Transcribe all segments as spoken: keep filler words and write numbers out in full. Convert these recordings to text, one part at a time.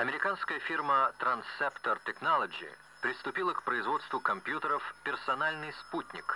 Американская фирма Transceptor Technology приступила к производству компьютеров «Персональный спутник».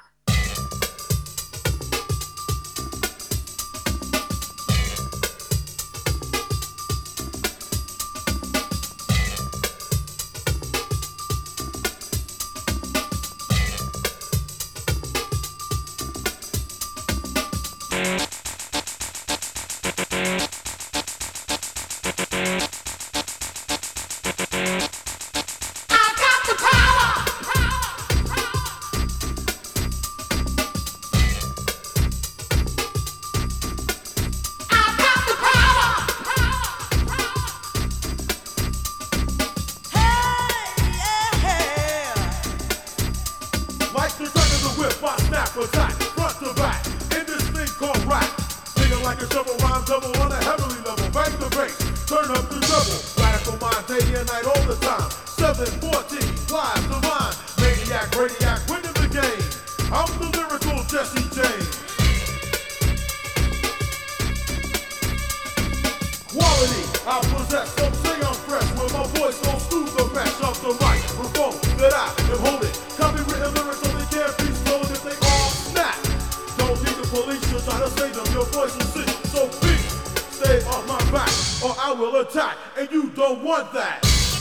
Attack, front to back, in this thing called rap. Singing like a shovel, rhyme double on a heavenly level. Bang the bass, turn up the double. Radical mind, day and night, all the time. seven fourteen, live, divine. Maniac, radiac, winning the game. I'm the lyrical Jesse James. Quality, I possess, some say I'm fresh. When my voice goes through the mesh of the microphone that I am holding. Copywritten lyrics only can't be stolen if they all snap. Don't need the police to try to save them. Your voice will sing, so please stay off my back, or I will attack, and you don't want that.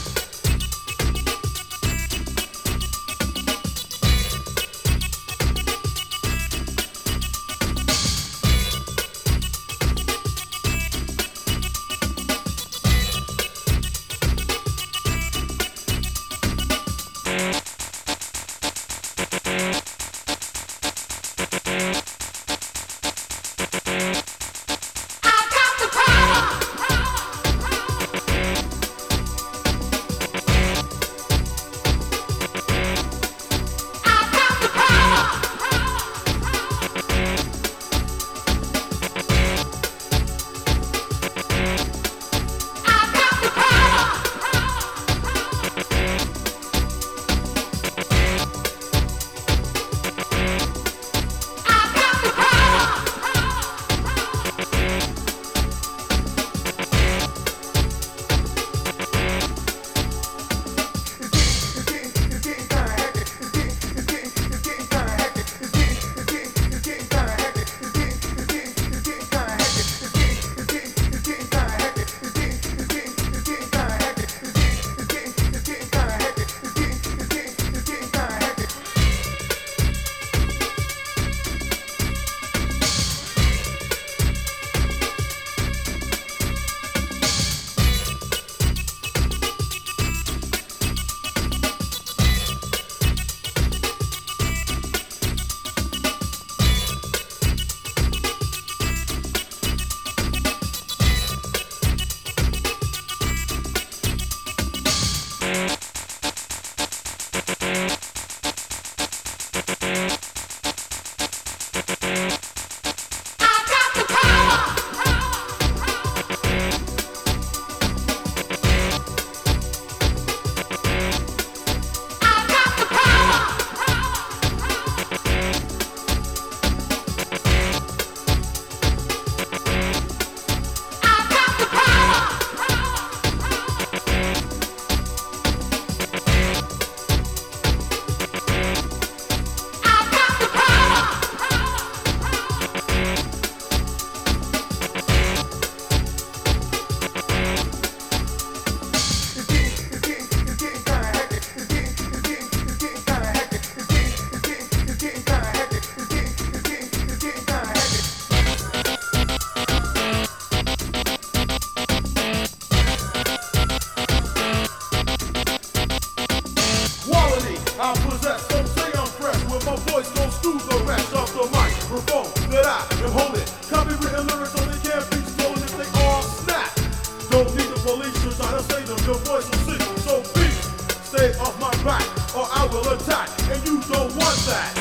I possess, some say I'm fresh. When my voice goes through the rest of the microphone that I am holding. Copywritten lyrics only can't be stolen if they all snap. Don't need the police to try to save them. Your voice will sing, so please stay off my back, or I will attack, and you don't want that.